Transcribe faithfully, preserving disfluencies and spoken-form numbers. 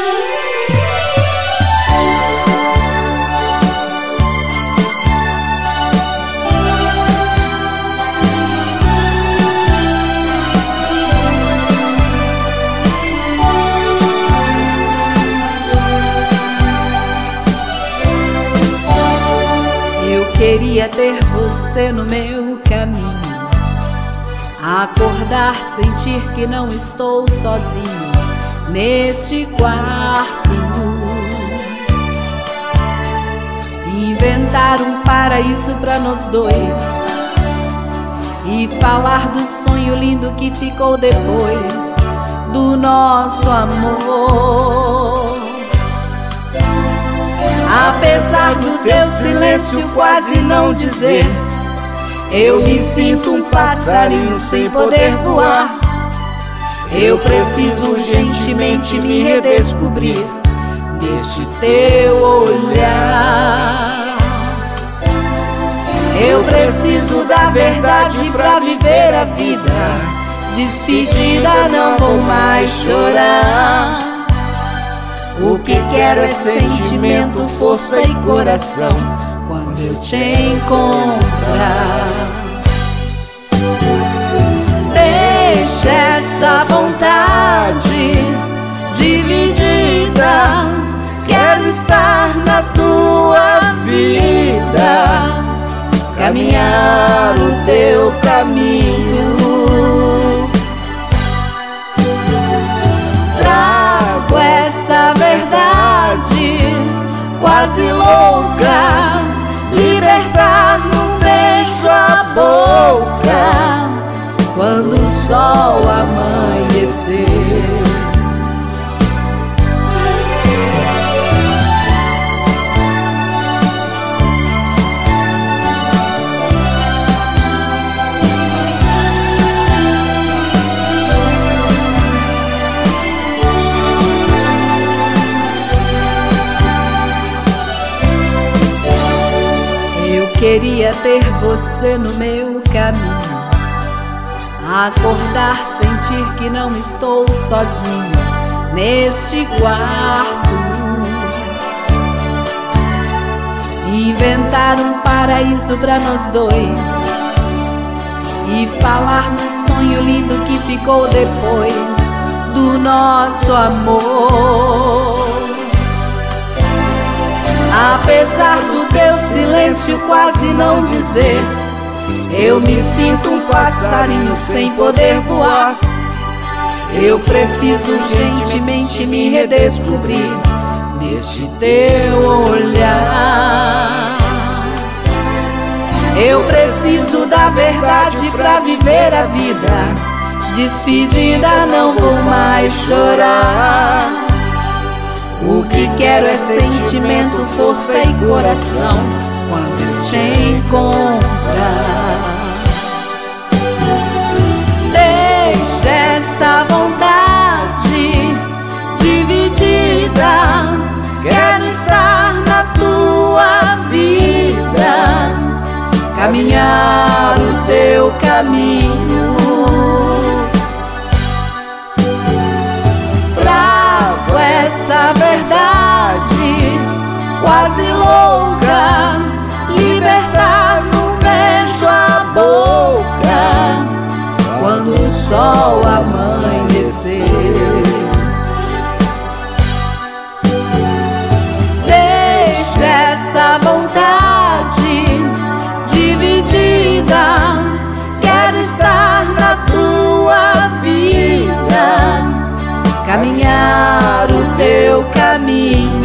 Queria ter você no meu caminho, acordar, sentir que não estou sozinho neste quarto, inventar um paraíso pra nós dois e falar do sonho lindo que ficou depois do nosso amor. Apesar do teu silêncio quase não dizer, eu me sinto um passarinho sem poder voar. Eu preciso urgentemente me redescobrir neste teu olhar. Eu preciso da verdade pra viver a vida. Despedida, não vou mais chorar. O que quero é sentimento, força e coração quando eu te encontrar. Deixa essa vontade dividida. Quero estar na tua vida, caminhar o teu caminho. Trago essa verdade quase louca, libertar num beijo a boca quando o sol amanhecer. Queria ter você no meu caminho, acordar, sentir que não estou sozinho neste quarto, inventar um paraíso pra nós dois e falar do sonho lindo que ficou depois do nosso amor. Apesar do teu silêncio quase não dizer, eu me sinto um passarinho sem poder voar. Eu preciso urgentemente me redescobrir neste teu olhar. Eu preciso da verdade pra viver a vida. Despedida, não vou mais chorar. O que quero é sentimento, força e coração quando eu te encontrar. Deixa essa vontade dividida. Quero estar na tua vida, caminhar o teu caminho. Essa verdade quase louca, libertar num beijo a boca quando o sol amanhecer. Deixa essa vontade dividida. Quero estar na tua vida, caminhar o teu caminho.